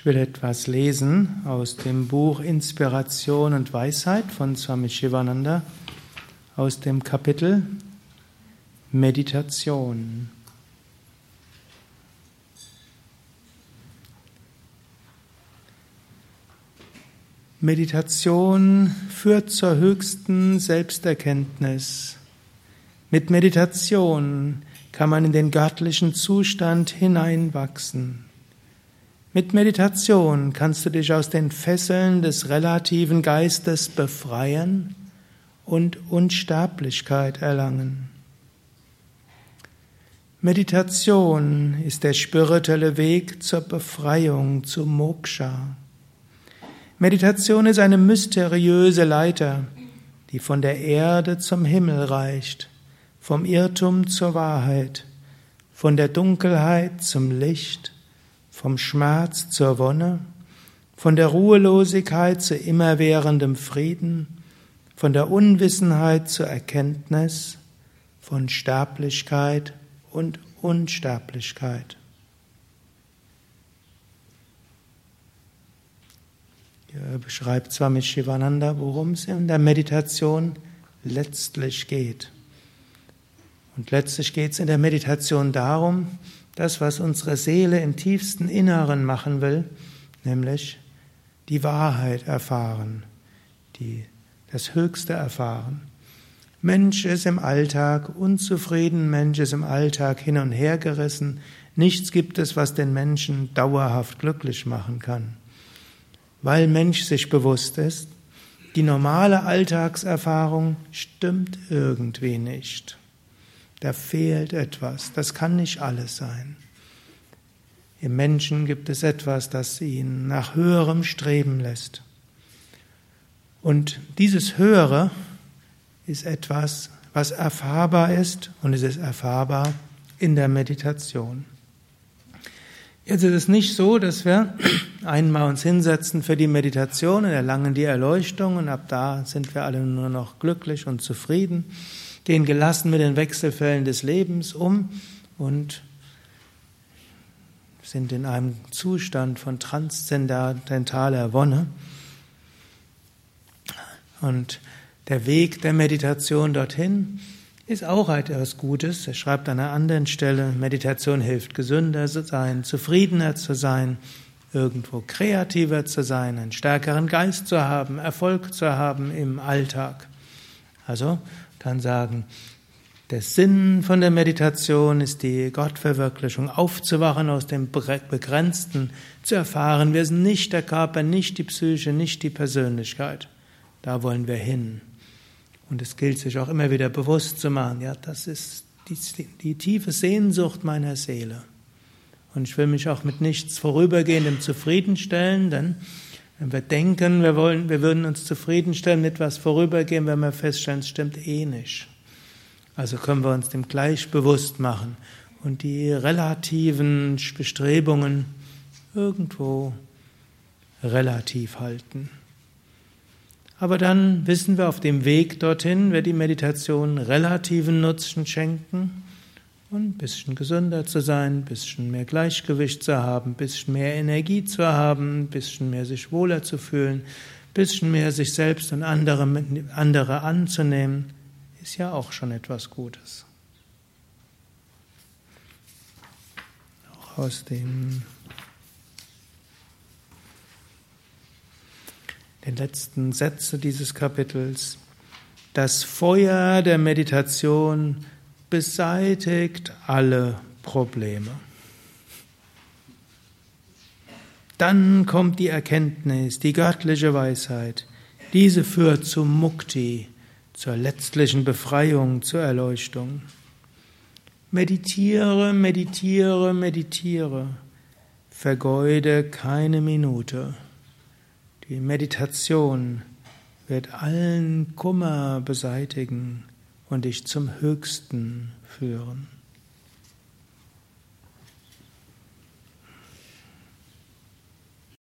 Ich will etwas lesen aus dem Buch Inspiration und Weisheit von Swami Shivananda aus dem Kapitel Meditation. Meditation führt zur höchsten Selbsterkenntnis. Mit Meditation kann man in den göttlichen Zustand hineinwachsen. Mit Meditation kannst du dich aus den Fesseln des relativen Geistes befreien und Unsterblichkeit erlangen. Meditation ist der spirituelle Weg zur Befreiung, zu Moksha. Meditation ist eine mysteriöse Leiter, die von der Erde zum Himmel reicht, vom Irrtum zur Wahrheit, von der Dunkelheit zum Licht, vom Schmerz zur Wonne, von der Ruhelosigkeit zu immerwährendem Frieden, von der Unwissenheit zur Erkenntnis, von Sterblichkeit und Unsterblichkeit. Hier beschreibt Swami Shivananda, worum es in der Meditation letztlich geht. Und letztlich geht es in der Meditation darum, das, was unsere Seele im tiefsten Inneren machen will, nämlich die Wahrheit erfahren, das Höchste erfahren. Mensch ist im Alltag unzufrieden, Mensch ist im Alltag hin und her gerissen. Nichts gibt es, was den Menschen dauerhaft glücklich machen kann. Weil Mensch sich bewusst ist, die normale Alltagserfahrung stimmt irgendwie nicht. Da fehlt etwas, das kann nicht alles sein. Im Menschen gibt es etwas, das ihn nach Höherem streben lässt. Und dieses Höhere ist etwas, was erfahrbar ist, und es ist erfahrbar in der Meditation. Jetzt ist es nicht so, dass wir einmal uns hinsetzen für die Meditation und erlangen die Erleuchtung und ab da sind wir alle nur noch glücklich und zufrieden, gehen gelassen mit den Wechselfällen des Lebens um und sind in einem Zustand von transzendentaler Wonne. Und der Weg der Meditation dorthin ist auch etwas Gutes. Er schreibt an einer anderen Stelle, Meditation hilft, gesünder zu sein, zufriedener zu sein, irgendwo kreativer zu sein, einen stärkeren Geist zu haben, Erfolg zu haben im Alltag. Also kann sagen, der Sinn von der Meditation ist die Gottverwirklichung, aufzuwachen aus dem Begrenzten, zu erfahren, wir sind nicht der Körper, nicht die Psyche, nicht die Persönlichkeit. Da wollen wir hin. Und es gilt sich auch immer wieder bewusst zu machen, ja, das ist die tiefe Sehnsucht meiner Seele. Und ich will mich auch mit nichts Vorübergehendem zufriedenstellen, denn wenn wir denken, wir würden uns zufriedenstellen mit etwas vorübergehen, wenn wir feststellen, es stimmt eh nicht. Also können wir uns dem gleich bewusst machen und die relativen Bestrebungen irgendwo relativ halten. Aber dann wissen wir, auf dem Weg dorthin wird die Meditation relativen Nutzen schenken und ein bisschen gesünder zu sein, ein bisschen mehr Gleichgewicht zu haben, ein bisschen mehr Energie zu haben, ein bisschen mehr sich wohler zu fühlen, ein bisschen mehr sich selbst und andere anzunehmen, ist ja auch schon etwas Gutes. Auch aus den letzten Sätzen dieses Kapitels. Das Feuer der Meditation beseitigt alle Probleme. Dann kommt die Erkenntnis, die göttliche Weisheit. Diese führt zum Mukti, zur letztlichen Befreiung, zur Erleuchtung. Meditiere, meditiere, meditiere. Vergeude keine Minute. Die Meditation wird allen Kummer beseitigen und dich zum Höchsten führen.